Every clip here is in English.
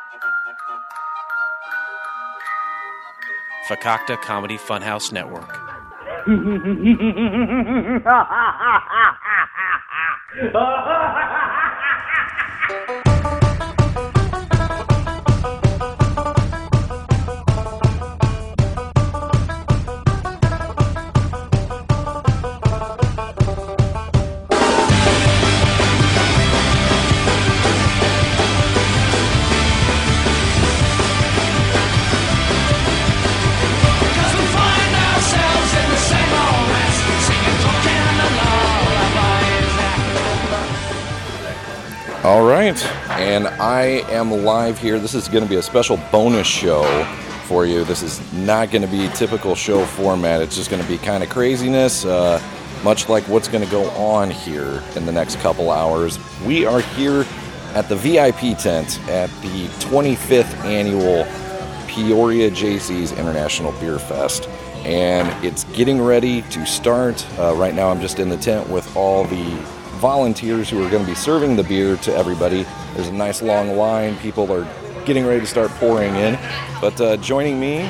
Fakakta Comedy Funhouse Network. All right, and I am live here. This is going to be a special bonus show for you. This is not going to be typical show format. It's just going to be kind of craziness, much like what's going to go on here in the next couple hours. We are here at the VIP tent at the 25th annual Peoria Jaycees International Beer Fest, and it's getting ready to start. Right now I'm just in the tent with all the volunteers who are going to be serving the beer to everybody. There's a nice long line. People are getting ready to start pouring in. But joining me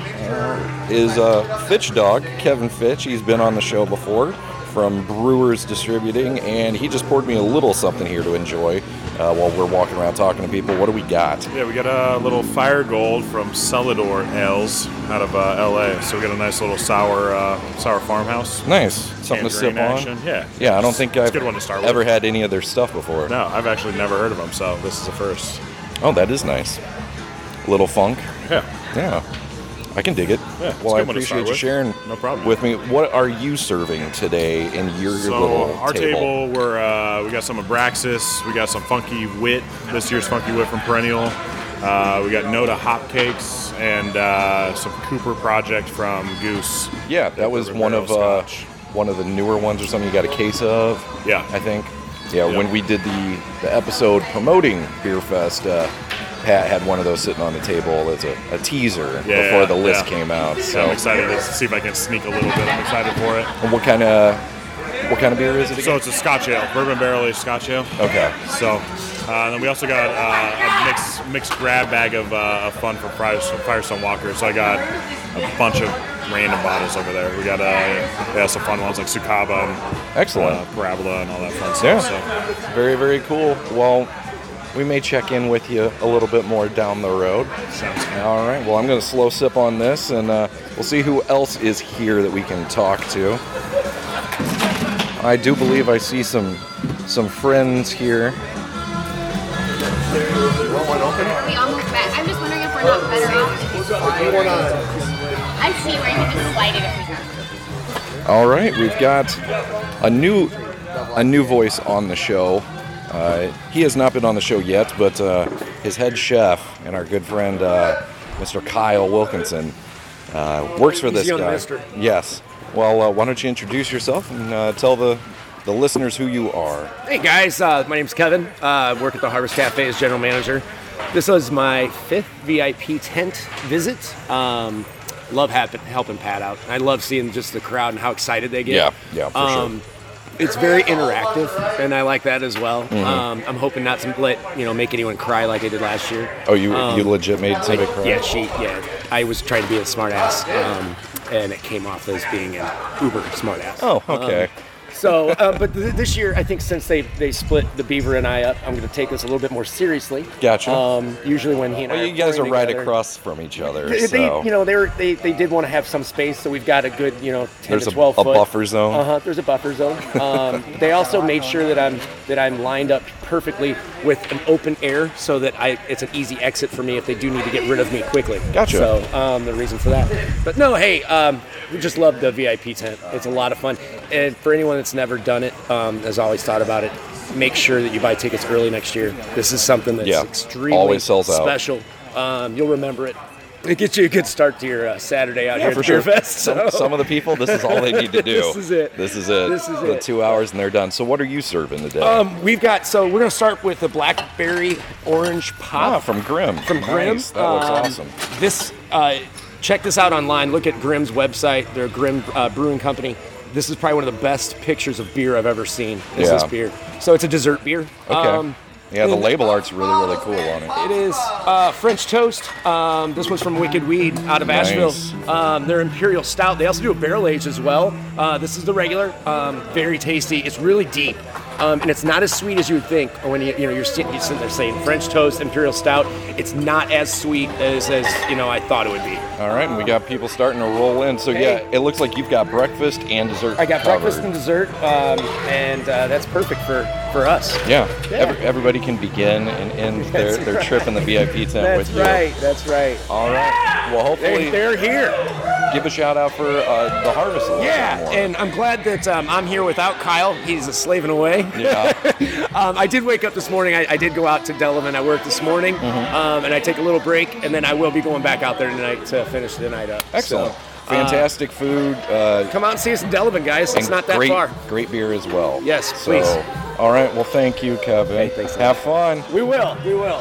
is Fitch Dog, Kevin Fitch. He's been on the show before from Brewers Distributing, and he just poured me a little something here to enjoy while we're walking around talking to people. What do we got? Yeah, we got a little Fire Gold from Celador Ales out of LA. So we got a nice little sour farmhouse. Nice. Something to sip action. on. Yeah. Yeah, I don't think I've good one to start ever with. had any of their stuff before. No, I've actually never heard of them, so this is the first. Oh, that is nice. Little funk. Yeah. Yeah. I can dig it. Yeah, well, I good one to start appreciate you with. sharing No problem. with me. What are you serving today in your little our table, we got some Abraxas, we got some Funky Wit, this year's Funky Wit from Perennial. We got Noda Hop Cakes and some Cooper Project from Goose. Yeah, that was one of the newer ones or something you got a case of. Yeah. I think. Yeah, when we did the episode promoting Beer Fest, Pat had one of those sitting on the table as a teaser before the list came out. So I'm excited to see if I can sneak a little bit. I'm excited for it. And what kind of beer is it again? So it's a Scotch ale, bourbon barrel aged Scotch ale. Okay. So then we also got a mixed grab bag of fun for Firestone Walker. So I got a bunch of random bottles over there. We got some fun ones like Sukaba and excellent Parabola and all that fun stuff. Yeah. So. Very, very cool. Well, we may check in with you a little bit more down the road. Sounds good. All right. Well, I'm going to slow sip on this, and we'll see who else is here that we can talk to. I do believe I see some friends here. We almost bet. I'm just wondering if we're not better off if I see where you can just slide it if we have to. All right. We've got a new voice on the show. He has not been on the show yet, but his head chef and our good friend, Mr. Kyle Wilkinson, works for this guy. Yes. Well, why don't you introduce yourself and tell the listeners who you are. Hey guys, my name's Kevin. I work at the Harvest Cafe as general manager. This was my 5th VIP tent visit. Love helping Pat out. I love seeing just the crowd and how excited they get. Yeah, for sure. It's very interactive, and I like that as well. Mm-hmm. I'm hoping not to make anyone cry like I did last year. Oh, you legit made somebody cry? Yeah. I was trying to be a smart ass, and it came off as being an uber smart ass. Oh, okay. But this year, I think since they split the Beaver and I up, I'm going to take this a little bit more seriously. Gotcha. Usually when he and I you guys are right together, across from each other. They did want to have some space, so we've got a good 10 to 12 foot. There's a buffer zone. There's a buffer zone. They also made sure that I'm lined up perfectly with an open air, so that it's an easy exit for me if they do need to get rid of me quickly. Gotcha. So the reason for that. But no, hey, we just love the VIP tent. It's a lot of fun, and for anyone that's never done it, has always thought about it, make sure that you buy tickets early next year. This is something that's extremely always sells out. special. You'll remember it. It gets you a good start to your Saturday out here at the sure. Beer Fest. So. Some of the people, this is all they need to do. This is it. The 2 hours and they're done. So what are you serving today? We're going to start with the Blackberry Orange Pop. From Grimm. From Grimm. Nice. That looks awesome. Check this out online. Look at Grimm's website. They're a Grimm brewing company. This is probably one of the best pictures of beer I've ever seen. This beer. So it's a dessert beer. Okay. Yeah, the label art's really, really cool on it. It is French Toast. This one's from Wicked Weed out of Asheville. They're Imperial Stout. They also do a barrel age as well. This is the regular. Very tasty. It's really deep. And it's not as sweet as you would think when you're sitting there saying French Toast, Imperial Stout. It's not as sweet as I thought it would be. All right, and we got people starting to roll in. So yeah, it looks like you've got breakfast and dessert. I got covered. breakfast and dessert, and that's perfect for us. Yeah. Everybody can begin and end their trip in the VIP tent with you. That's right. All right. Well, hopefully they're here. Give a shout out for the harvest a little bit more. And I'm glad that I'm here without Kyle. He's slaving away. Yeah. I did wake up this morning. I did go out to Delavan. I worked this morning, and I take a little break, and then I will be going back out there tonight to finish the night up. Excellent. Fantastic food. Come out and see us in Delavan, guys. It's not that far. Great beer as well. Yes, please. All right. Well, thank you, Kevin. Hey, thanks. Have fun. We will.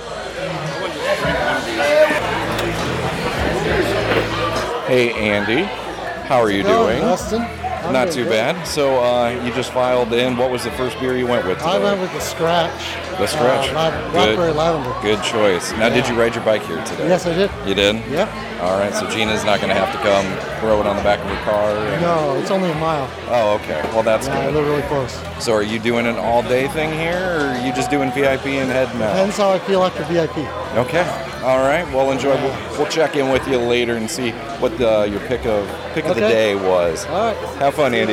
Hey, Andy. How are you doing? Dustin? Not too bad. So you just filed in. What was the first beer you went with today? I went with the Scratch. The Scratch. Blackberry Lavender. Good choice. Now, did you ride your bike here today? Yes, I did. You did? Yep. All right, so Gina's not going to have to come throw it on the back of her car? No, it's only a mile. Oh, okay. Well, that's good. I live really close. So are you doing an all-day thing here, or are you just doing VIP and heading out? Depends how I feel after VIP. Okay. All right. Well, enjoy. We'll check in with you later and see what your pick of the day was. All right. Have fun, Andy.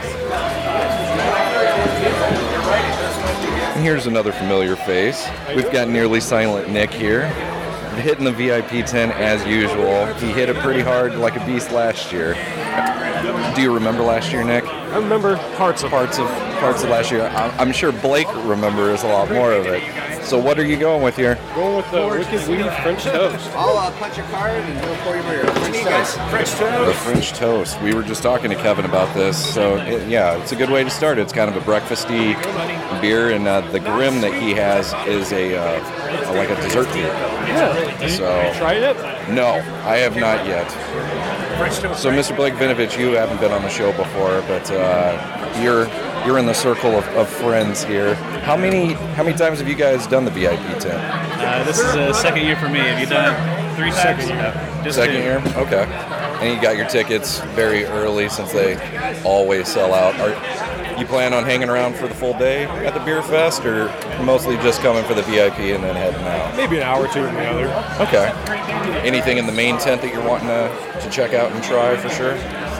And here's another familiar face. We've got Nearly Silent Nick here, hitting the VIP tent as usual. He hit it pretty hard like a beast last year. Do you remember last year, Nick? I remember parts of last year. I'm sure Blake remembers a lot more of it. So what are you going with here? Going with the Wicked Weed French Toast. I'll punch your card and we'll pour you beer. French Toast. The French Toast. We were just talking to Kevin about this. So it's a good way to start. It's kind of a breakfasty beer, and the Grim that he has is like a dessert beer. Yeah. So tried it? No, I have not yet. So, Mr. Blake Vinovich, you haven't been on the show before, but you're in the circle of friends here. How many times have you guys done the VIP tent? This is the second year for me. Have you done it 3 times? No, just second 2. year? Okay. And you got your tickets very early since they always sell out. You plan on hanging around for the full day at the beer fest, or mostly just coming for the VIP and then heading out? Maybe an hour or two in the other. Okay. Anything in the main tent that you're wanting to check out and try for sure?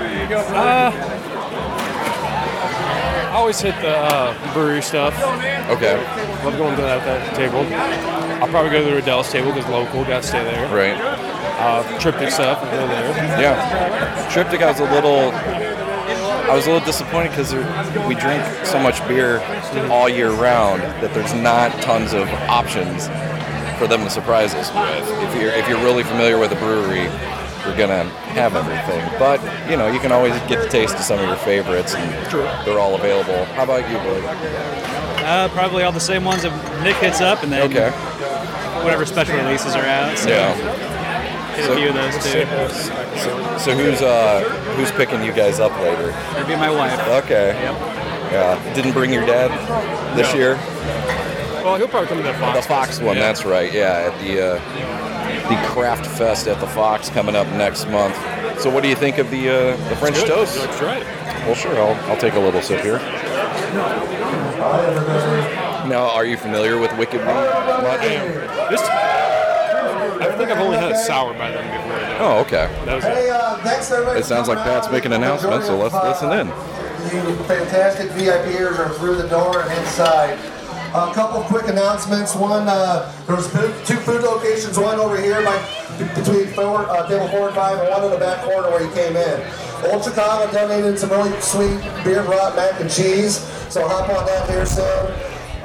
I always hit the brewery stuff. Okay. Love going to that table. I'll probably go to the Riddell's table because local, got to stay there. Right. Triptych stuff, I'll go there. Yeah. Triptych, I was a little disappointed because we drink so much beer all year round that there's not tons of options for them to surprise us with. If you're really familiar with a brewery, you're gonna have everything. But you can always get the taste of some of your favorites, and they're all available. How about you, Blake? Probably all the same ones that Nick hits up, and then whatever special releases are out. So hit a few of those too. So who's picking you guys up later? It'd be my wife. Okay. Yep. Yeah. Didn't bring your dad this year? Well, he'll probably come to the Fox. The Fox one, that's right. Yeah, at the Craft Fest at the Fox coming up next month. So what do you think of the French Toast? Let's try it. Well, sure. I'll take a little sip here. Now, are you familiar with Wicked Weed much? I think I've only had a sour by them before. Oh, okay. That was it. It sounds like Pat's making an announcement, so let's listen in. You fantastic VIPers are through the door and inside. A couple of quick announcements. One, there's 2 food locations, one over here between table 4 and 5, and one in the back corner where you came in. Old Chicago donated some really sweet beer brought mac and cheese, so hop on that here soon.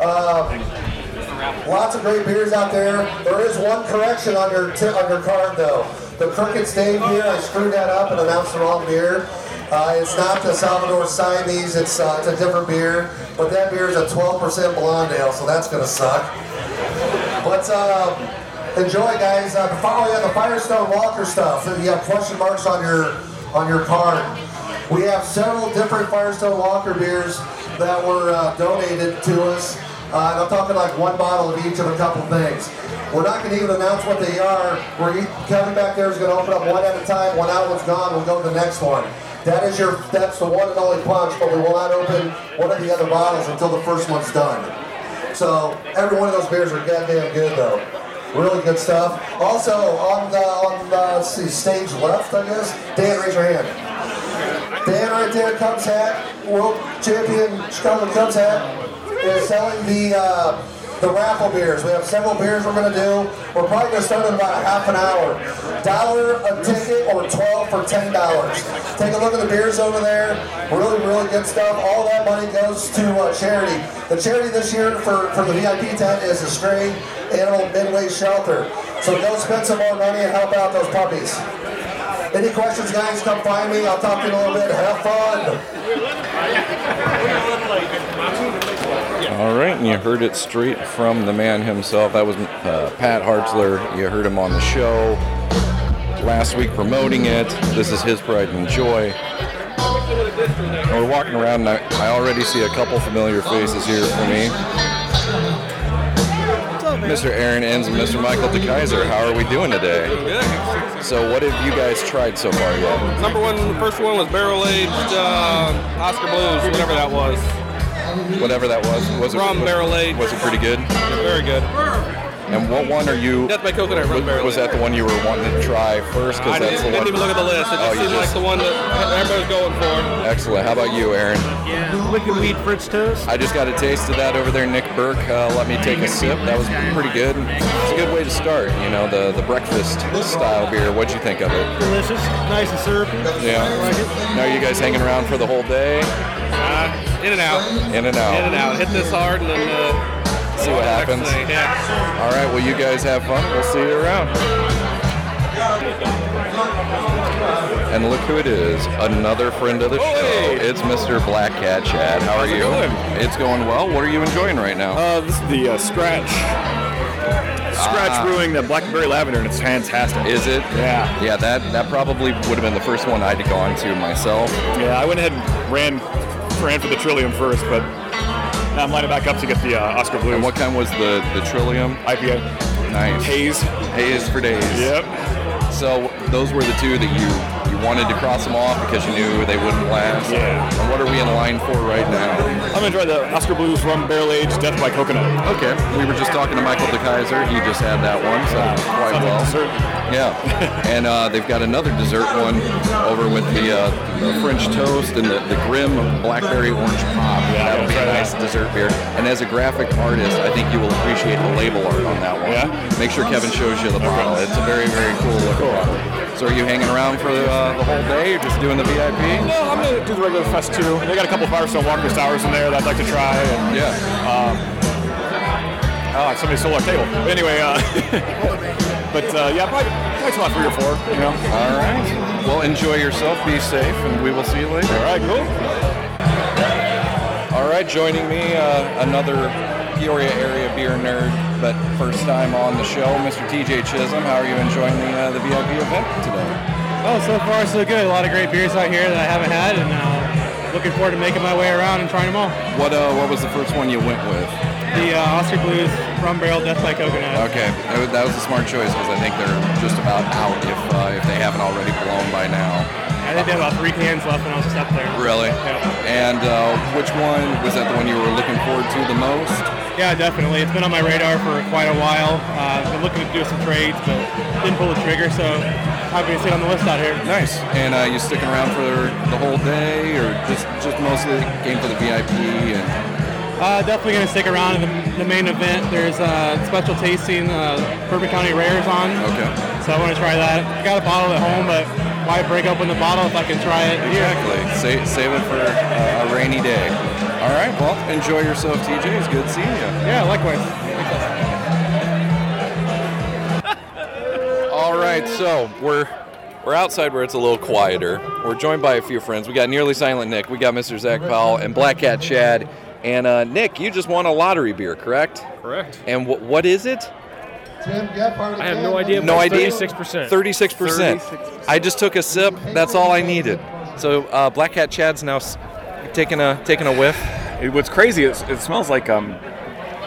Lots of great beers out there. There is one correction on your card though. The Crooked Stave beer, I screwed that up and announced the wrong beer. It's not the Salvador Siamese, it's a different beer. But that beer is a 12% blonde ale, so that's going to suck. But enjoy, guys. Following on the Firestone Walker stuff, you have question marks on your card. We have several different Firestone Walker beers that were donated to us. And I'm talking like one bottle of each of a couple things. We're not going to even announce what they are. Kevin back there is going to open up one at a time. When that one's gone, we'll go to the next one. That's the one and only punch, but we will not open one of the other bottles until the first one's done. So every one of those beers are goddamn good, though. Really good stuff. Also, on the stage left, I guess, Dan, raise your hand. Dan right there, Cubs hat, world champion Chicago Cubs hat, is selling the raffle beers. We have several beers we're going to do. We're probably going to start in about a half an hour. $1 a ticket or 12 for $10. Take a look at the beers over there. Really, really good stuff. All that money goes to charity. The charity this year for the VIP tent is the Stray Animal Midway Shelter. So go spend some more money and help out those puppies. Any questions, guys? Come find me. I'll talk to you in a little bit. Have fun. All right, and you heard it straight from the man himself. That was Pat Hartzler. You heard him on the show last week promoting it. This is his pride and joy. We're walking around, and I already see a couple familiar faces here for me. Mr. Aaron Enns and Mr. Michael DeKaiser, how are we doing today? Good. So what have you guys tried so far yet? The first one was barrel-aged Oscar Blues, whatever that was. Whatever that was it rum barrel-aged. Was it pretty good? Very good. And what one are you? Death by Coconut rum barrel-aged. Was that the one you were wanting to try first? I didn't even look at the list. It just seemed like the one that everybody's going for. Excellent. How about you, Aaron? Yeah, Wicked Weed French Toast. I just got a taste of that over there. Nick Burke let me take a sip. That was pretty good. It's a good way to start. You know, the breakfast style beer. What'd you think of it? Delicious, nice and syrupy. Yeah. I like it. Now are you guys hanging around for the whole day? In and out. In and out. In and out. Hit this hard and then see what happens. Yeah. All right. Well, you guys have fun. We'll see you around. And look who it is, another friend of the show. It's Mr. Black Cat Chad. How are you? It's going well. What are you enjoying right now? This is the Scratch Brewing, the Blackberry Lavender, and it's fantastic. Is it? Yeah. Yeah, that probably would have been the first one I'd have gone to myself. Yeah, I went ahead and ran for the Trillium first, but now I'm lining back up to get the Oscar Blues. And what kind was the Trillium? IPA. Nice. Haze for days. Yep. So those were the two that you wanted to cross them off because you knew they wouldn't last. Yeah. And what are we in line for right now? I'm going to try the Oscar Blues Rum Barrel Aged Death by Coconut. Okay. We were just talking to Michael DeKaiser. He just had that one, so quite well. Dessert. Yeah. And they've got another dessert one over with the French toast and the Grimm Blackberry Orange Pop. Yeah, that'll be a nice dessert beer. And as a graphic artist, I think you will appreciate the label art on that one. Yeah. Make sure Kevin shows you the bottle. It's a very, very cool looking bottle. So are you hanging around for the whole day, or just doing the VIP? No, I'm going to do the regular fest too. They got a couple Firestone Walker sours in there that I'd like to try. And, somebody stole our table. But anyway, probably next about 3 or 4, you know. All right. Well, enjoy yourself. Be safe, and we will see you later. All right, cool. All right, joining me, another Peoria area beer nerd, but first time on the show, Mr. TJ Chisholm. How are you enjoying the VIP event today? Oh, so far so good. A lot of great beers out here that I haven't had, and looking forward to making my way around and trying them all. What was the first one you went with? The Oscar Blues Rum Barrel Death by Coconut. Okay, that was a smart choice because I think they're just about out if they haven't already blown by now. I think they had about 3 cans left when I was just up there. Really? Yep. And which one, was that the one you were looking forward to the most? Yeah, definitely. It's been on my radar for quite a while. I've been looking to do some trades, but didn't pull the trigger, so happy to sit on the list out here. Nice. And you sticking around for the whole day, or just mostly came for the VIP? And definitely going to stick around in the main event. There's special tasting Bourbon County Rares on. Okay. So I want to try that. I got a bottle at home, but why break open the bottle if I can try it here? Exactly. Save it for a rainy day. All right. Well, enjoy yourself, TJ. It's good seeing you. Yeah, likewise. All right. So we're outside where it's a little quieter. We're joined by a few friends. We got Nearly Silent Nick. We got Mr. Zach Powell and Black Cat Chad. And Nick, you just won a lottery beer, correct? Correct. And what is it? I have no idea. No idea. 36%. 36%. I just took a sip. That's all I needed. So Black Cat Chad's now taking a whiff. What's crazy is it smells like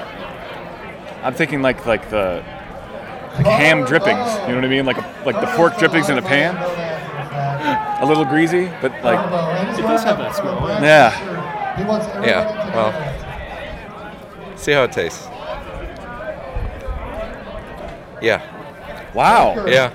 I'm thinking like the ham drippings. You know what I mean? Like the pork drippings in a pan. A little greasy, but like it does have that smell. Yeah. Yeah. Well, see how it tastes. Yeah. Wow. Yeah.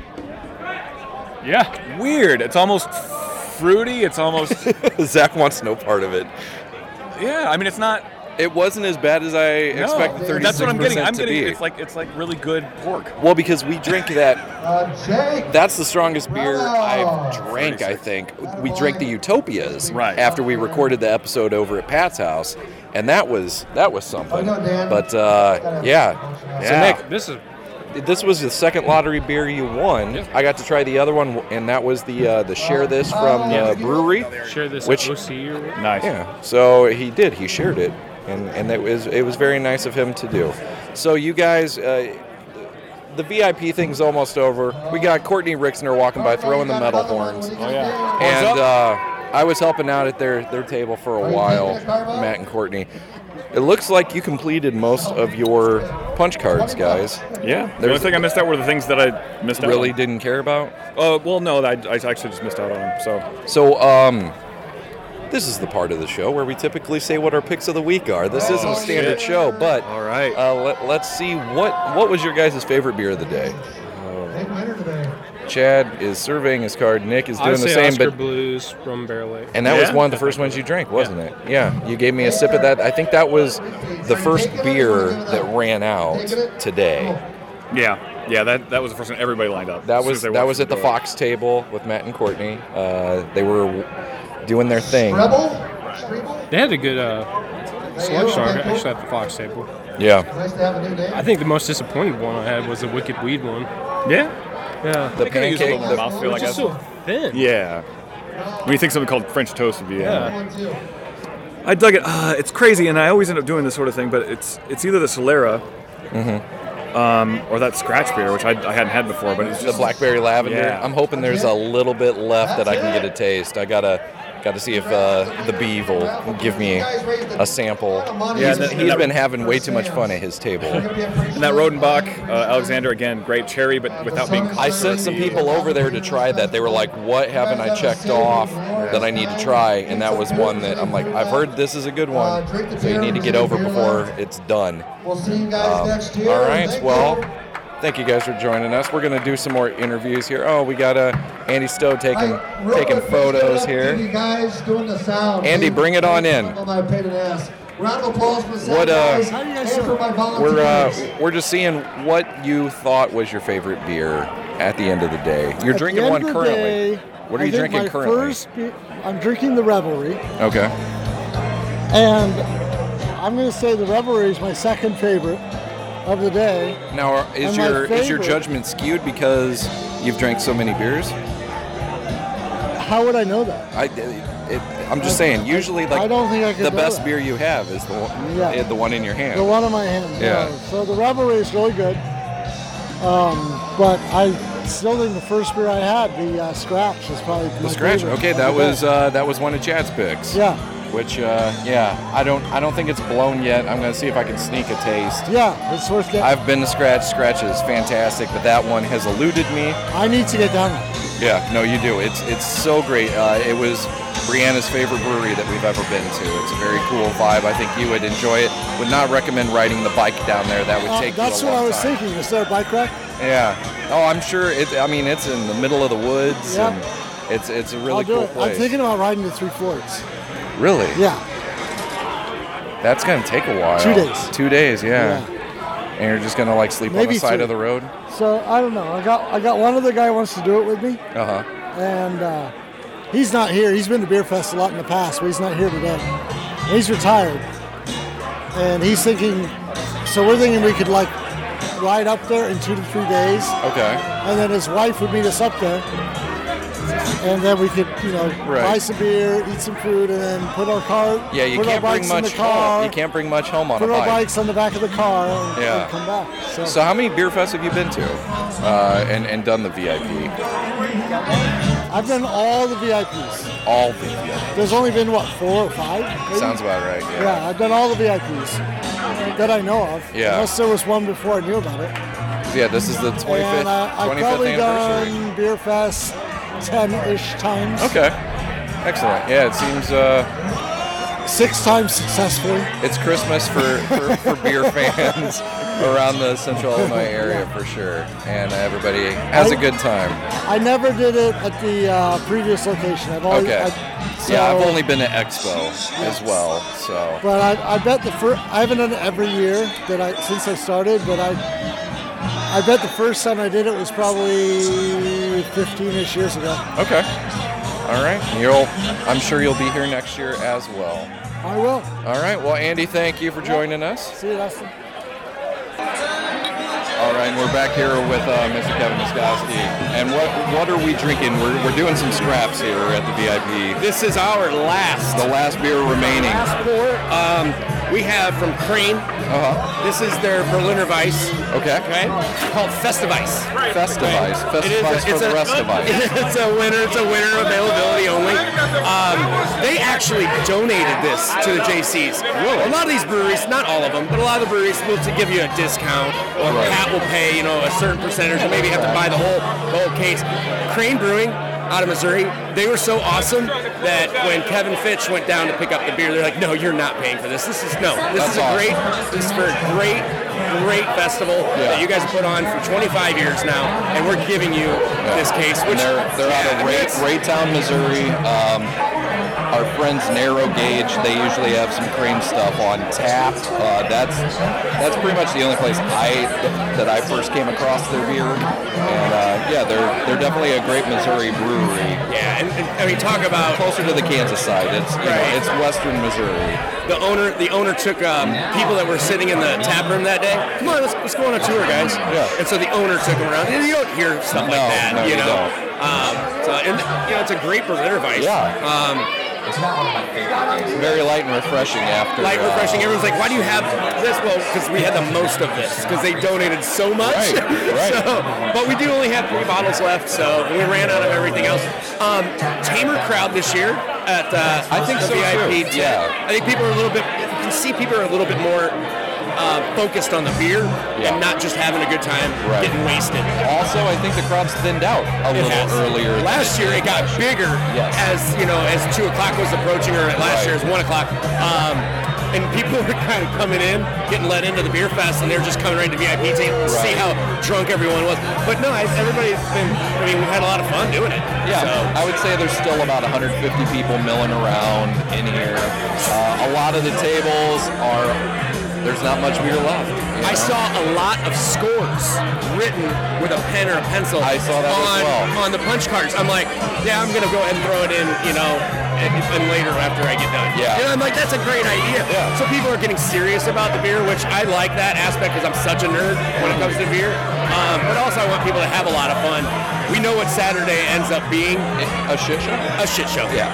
Yeah. Weird. It's almost fruity. It's almost. Zach wants no part of it. Yeah. I mean, it's not. It wasn't as bad as I expected. 36% That's what I'm getting. I'm to getting. be. It's like really good pork. Well, because we drink that. That's the strongest beer I've drank. I think we drank the Utopias after we recorded the episode over at Pat's house, and that was something. But yeah. So Nick, this was the second lottery beer you won. Yeah. I got to try the other one, and that was the Share This from the brewery. Share This which, OC or what? Nice. Yeah. So he did. He shared it, and it was very nice of him to do. So you guys, the VIP thing's almost over. We got Courtney Rixner walking by, throwing the metal horns. Oh yeah. And I was helping out at their table for a while, Matt and Courtney. It looks like you completed most of your punch cards, guys. Yeah. The only thing I missed out were the things that I missed out really on. Didn't care about? Well, no, I actually just missed out on them. So, this is the part of the show where we typically say what our picks of the week are. This isn't a standard show, but all right. Let's see what was your guys' favorite beer of the day. Chad is surveying his card. Nick is doing the same. Oscar Blues from Barrel Age. And that was one of the first ones you drank, wasn't it? Yeah. You gave me a sip of that. I think that was the first beer that ran out today. Yeah. That was the first one everybody lined up. That was at the Fox table with Matt and Courtney. They were doing their thing. They had a good selection actually at the Fox table. Yeah. I think the most disappointing one I had was the Wicked Weed one. Yeah. Yeah. The pancake. A little more mouthfeel, I guess. So thin. Yeah. When you think something called French toast would be. I dug it. It's crazy, and I always end up doing this sort of thing. But it's either the Solera, or that Scratch beer, which I hadn't had before. But it's just the Blackberry Lavender. Yeah. I'm hoping there's a little bit left that I can get a taste. I gotta see if the Beeve will give me a sample. Yeah, he's been having way too much fun at his table. And that Rodenbach, Alexander, again, great cherry, but without being. I sent some people over there to try that. They were like, "What haven't I checked off that I need to try?" And that was one that I'm like, "I've heard this is a good one, so you need to get over before it's done." We'll see you guys next year. All right, well. Thank you guys for joining us. We're going to do some more interviews here. Oh, we got Andy Stowe taking photos here. You guys doing the sound. Andy, bring it on in. Round of applause for the guys and for my volunteers. We're just seeing what you thought was your favorite beer at the end of the day. You're drinking one currently. What are you drinking currently? I'm drinking the Revelry. Okay. And I'm going to say the Revelry is my second favorite of the day. Now, is your judgment skewed because you've drank so many beers? How would I know that? I'm just saying. Usually, like I don't think I could the know best that. beer you have is the one in your hand. The one in my hand. Yeah. So the Revelry is really good. But I still think the first beer I had, the Scratch, is probably the Scratch. favorite. Okay, that was one of Chad's picks. Yeah. Which, I don't think it's blown yet. I'm going to see if I can sneak a taste. Yeah, it's worth getting. I've been to Scratch. Scratch is fantastic, but that one has eluded me. I need to get down there. Yeah, no, you do. It's so great. It was Brianna's favorite brewery that we've ever been to. It's a very cool vibe. I think you would enjoy it. Would not recommend riding the bike down there. That would take you a long time. That's what I was thinking. Is there a bike rack? Yeah. Oh, I'm sure. It's in the middle of the woods. Yeah. And it's a really cool place. I'm thinking about riding to Three Forks. Really? Yeah. That's going to take a while. 2 days. 2 days, yeah. And you're just going to sleep on the side of the road? So, I don't know. I got one other guy who wants to do it with me. Uh-huh. And he's not here. He's been to Beer Fest a lot in the past, but he's not here today. And he's retired. And he's thinking, so we're thinking we could ride up there in 2 to 3 days. Okay. And then his wife would meet us up there. And then we could, buy some beer, eat some food, and then put our car. Yeah, you can't bring much home. You can't bring much home on a bike. Put our bikes on the back of the car and come back. So how many beer fests have you been to, and done the VIP? I've done all the VIPs. All the VIPs. There's only been, 4 or 5? Maybe? Sounds about right, yeah. Yeah, I've done all the VIPs that I know of. Yeah. Unless there was one before I knew about it. Yeah, this is the 25th, and I've 25th probably anniversary. done Beer Fest 10-ish times. Okay. Excellent. Yeah, it seems... 6 times successfully. It's Christmas for beer fans around the Central Illinois area for sure, and everybody has a good time. I never did it at the previous location. I've always, I've only been to Expo as well. So, but I bet I haven't done it every year since I started, but I bet the first time I did it was probably 15-ish years ago. Okay. All right. I'm sure you'll be here next year as well. I will. All right. Well, Andy, thank you for joining us. See you, Dustin. All right, and we're back here with Mr. Kevin Muskowski. And what are we drinking? We're doing some scraps here at the VIP. This is our last. The last beer remaining. Last pour. We have from Crane. This is their Berliner Weiss. Okay. Called Festivice. Festivice. Festivice for the rest of us. It's a winner availability only. They actually donated this to the JCs. Really? A lot of these breweries, not all of them, but a lot of the breweries will give you a discount, or Pat will pay, a certain percentage, or maybe have to buy the whole case. Crane Brewing out of Missouri, they were so awesome that when Kevin Fitch went down to pick up the beer, they're like, "No, you're not paying for this. This is for a great festival that you guys have put on for 25 years now, and we're giving you this case." Which they're out of Raytown, Missouri. Our friends Narrow Gauge, they usually have some Crane stuff on tap. That's pretty much the only place that I first came across their beer. And they're definitely a great Missouri brewery. Yeah, and I mean, talk about closer to the Kansas side. It's it's Western Missouri. The owner took people that were sitting in the tap room that day. Come on, let's go on a tour, guys. Yeah. And so the owner took them around. And you don't hear stuff like that, No, you know. Don't. It's a great Berliner Weiss. Yeah. It's not one of my favorites. It's very light and refreshing after. Light and refreshing. Everyone's like, why do you have this? Well, because we had the most of this, because they donated so much. Right. But we do only have 3 bottles left, so we ran out of everything else. Tamer crowd this year at I think the so VIP. Too. Yeah. I think people are you can see people are a little bit more focused on the beer and not just having a good time getting wasted. Also, I think the crowd's thinned out a little earlier. Last year it got bigger as 2 o'clock was approaching, or last year it was 1 o'clock. And people were kind of coming in, getting let into the beer fest, and they were just coming right to VIP table to see how drunk everyone was. But no, everybody's been, we've had a lot of fun doing it. Yeah, so. I would say there's still about 150 people milling around in here. A lot of the tables there's not much beer left. I saw a lot of scores written with a pen or a pencil. I saw that as well. On the punch cards. I'm like, I'm going to go ahead and throw it in, and later after I get done. Yeah. I'm like, that's a great idea. Yeah. So people are getting serious about the beer, which I like that aspect because I'm such a nerd when it comes to beer. But also I want people to have a lot of fun. We know what Saturday ends up being. A shit show? A shit show. Yeah.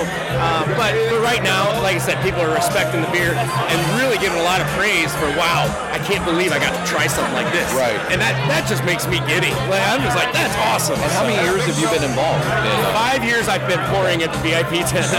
But right now, like I said, people are respecting the beer and really giving a lot of praise for, wow, I can't believe I got to try something like this. Right. And that just makes me giddy. Like, I'm just like, that's awesome. And how many years have you been involved? 5 years I've been pouring at the VIP tent.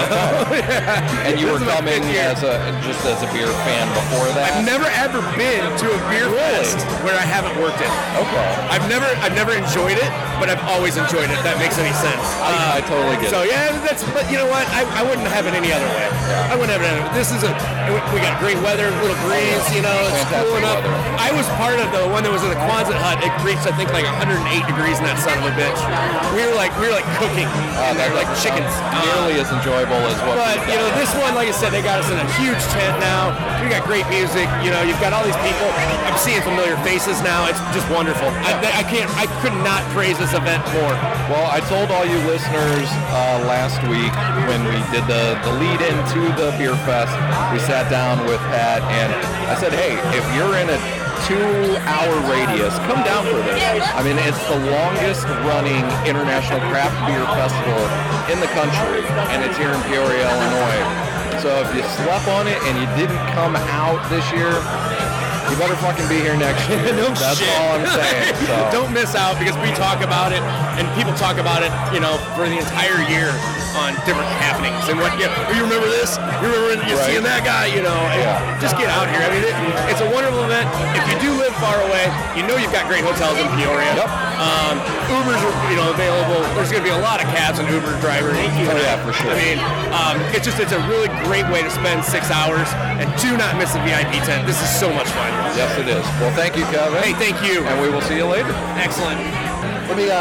And you were coming as a beer fan before that? I've never ever been to a beer fest where I haven't worked it. Okay. I've never enjoyed it, but I've always enjoyed it, if that makes any sense. I totally get it. So but you know what? I wouldn't have it any other way. Yeah. I wouldn't have it any other way. We got great weather, little breeze, it's cooling up. I was part of the one that was in the Quonset hut. It reached, I think, like 108 degrees in that son of a bitch. We were like cooking in there, like chickens. Nearly as enjoyable as what. But this one, like I said, they got us in a huge tent now. We got great music. You've got all these people. I'm seeing familiar faces now. It's just wonderful. I could not praise this event more. Well, I told all you listeners last week when we did the lead into the beer fest, we sat down with Pat and I said, hey, if you're in a 2-hour radius, come down for this. I mean, it's the longest running international craft beer festival in the country, and it's here in Peoria, Illinois. So if you slept on it and you didn't come out this year, You better fucking be here next year. No That's shit. all I'm saying. So. Don't miss out because we talk about it and people talk about it, for the entire year on different happenings. And you remember this? You remember seeing that guy? Just get out here. I mean, it's a wonderful event. If you do live far away, you've got great hotels in Peoria. Yep. Ubers are available. There's going to be a lot of cabs and Uber drivers. Oh yeah, for sure. I mean, it's a really great way to spend 6 hours and do not miss the VIP tent. This is so much fun. Yes, it is. Well, thank you, Kevin. Hey, thank you. And we will see you later. Excellent. Let me,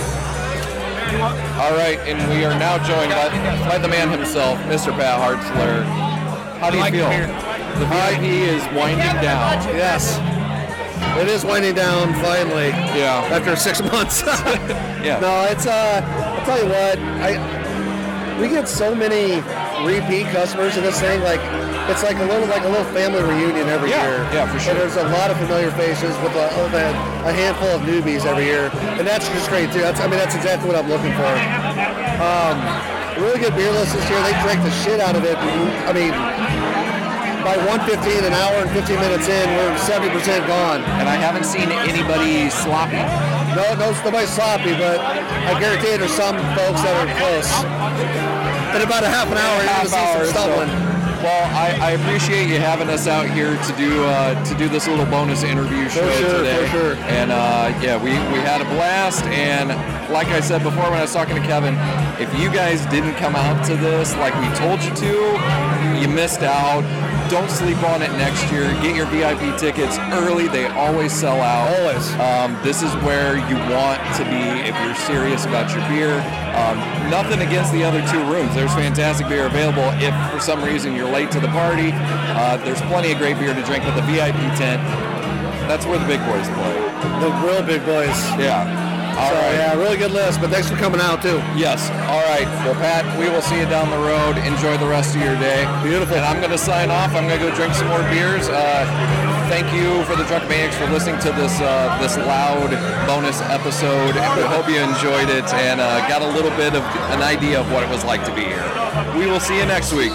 All right, and we are now joined by the man himself, Mr. Pat Hartzler. How do you feel? The VIP is winding down. Yes. It is winding down finally. Yeah. After 6 months. Yeah. No, it's I'll tell you what, we get so many repeat customers in this thing, it's like a little family reunion every year. Yeah, for sure. And there's a lot of familiar faces with a handful of newbies every year, and that's just great too. That's exactly what I'm looking for. Really good beer list this year. They drank the shit out of it. I mean, by 1:15, an hour and 15 minutes in, we're 70% gone. And I haven't seen anybody sloppy. No, nobody's sloppy, but I guarantee there's some folks that are close. In about a half an hour, you're going to see some stumbling. Well, I appreciate you having us out here to do this little bonus interview show today. For sure. And we had a blast. And like I said before when I was talking to Kevin, if you guys didn't come out to this like we told you to, you missed out. Don't sleep on it next year. Get your VIP tickets early. They always sell out. Always. This is where you want to be if you're serious about your beer. Nothing against the other two rooms. There's fantastic beer available. If for some reason you're late to the party, there's plenty of great beer to drink. But the VIP tent, that's where the big boys play. The real big boys. Yeah. All right. Yeah, really good list, but thanks for coming out too. Yes. All right. Well, Pat, we will see you down the road. Enjoy the rest of your day. Beautiful. And I'm going to sign off. I'm going to go drink some more beers. Thank you for the Drunk Maniacs for listening to this loud bonus episode. We hope you enjoyed it and got a little bit of an idea of what it was like to be here. We will see you next week.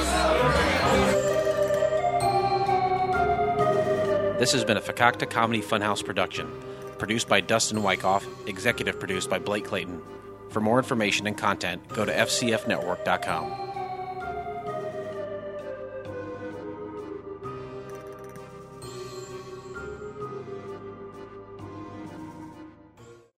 This has been a Fakakta Comedy Funhouse production. Produced by Dustin Wyckoff, executive produced by Blake Clayton. For more information and content, go to fcfnetwork.com.